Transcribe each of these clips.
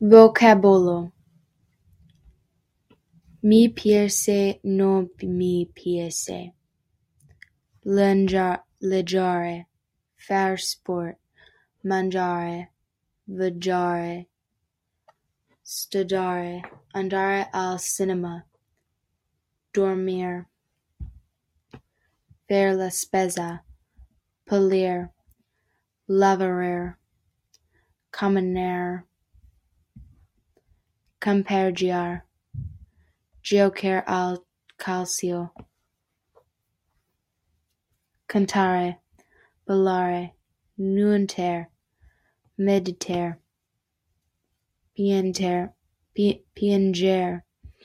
Vocabolo: mi piace, non mi piace. Leggere, fare sport, mangiare, viaggiare, studiare, andare al cinema, dormire, fare la spesa, pulire, lavare, camminare, campeggare, giocare al calcio, cantare, ballare, nuotare, meditare, piangere,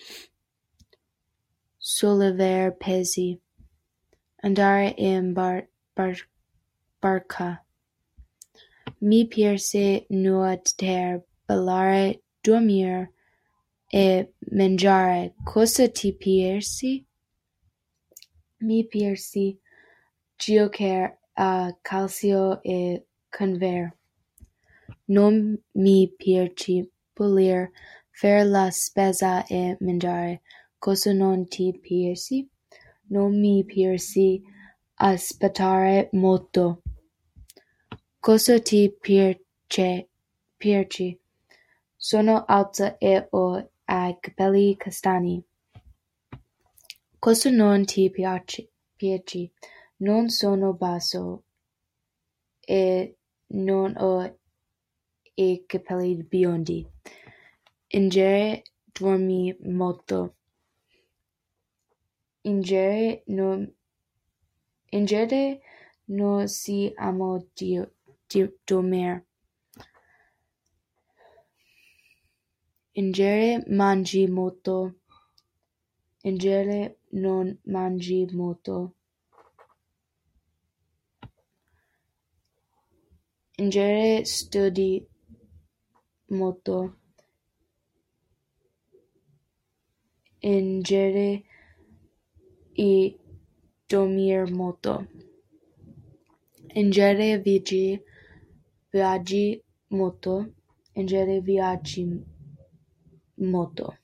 sollevare pesi, andare in barca. Mi piace nuotare, ballare, dormire e mangiare. Cosa ti piace? Mi piace giocare a calcio e correre. Non mi piace pulire, fare la spesa e mangiare. Cosa non ti piace? Non mi piace aspettare molto. Cosa ti piace? Sono alta e ho i capelli castani. Cosa non ti piace? Non sono basso e non ho i capelli biondi. In genere dormi molto. In genere non si ama dormire. In genere mangi molto. In genere non mangi molto. In genere studi molto. In genere e dormire molto. In genere viaggi molto. In genere viaggi molto.